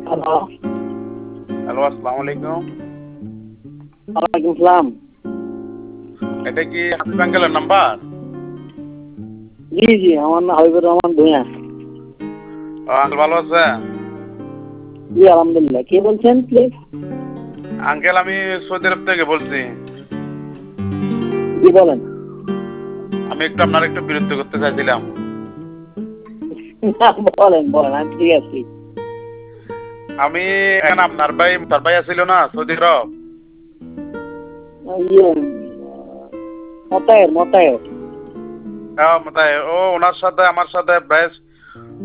Hello. Hello, আসসালামু আলাইকুম। ওয়ালাইকুম সালাম। এটা কি হাবিব আঙ্কেলের নাম্বার? জি জি, আমার নাম হাবিবুর রহমান ভূঁইয়া। আঙ্কেল ভালো আছেন? জি আলহামদুলিল্লাহ। কে বলছেন প্লিজ? আঙ্কেল আমি সৌদি আরব থেকে বলছি। জি বলেন। আমি একটু আপনার একটু বিরক্ত করতে চাইছিলাম। বলেন বলেন, আমি ঠিক আছি। আমি এখন আপনার ভাই আছিল না সৌদি আরব? ইয়ে মতায়ের মতায়ের। হ্যাঁ, তাই ও ওনার সাথে আমার সাথে বেশ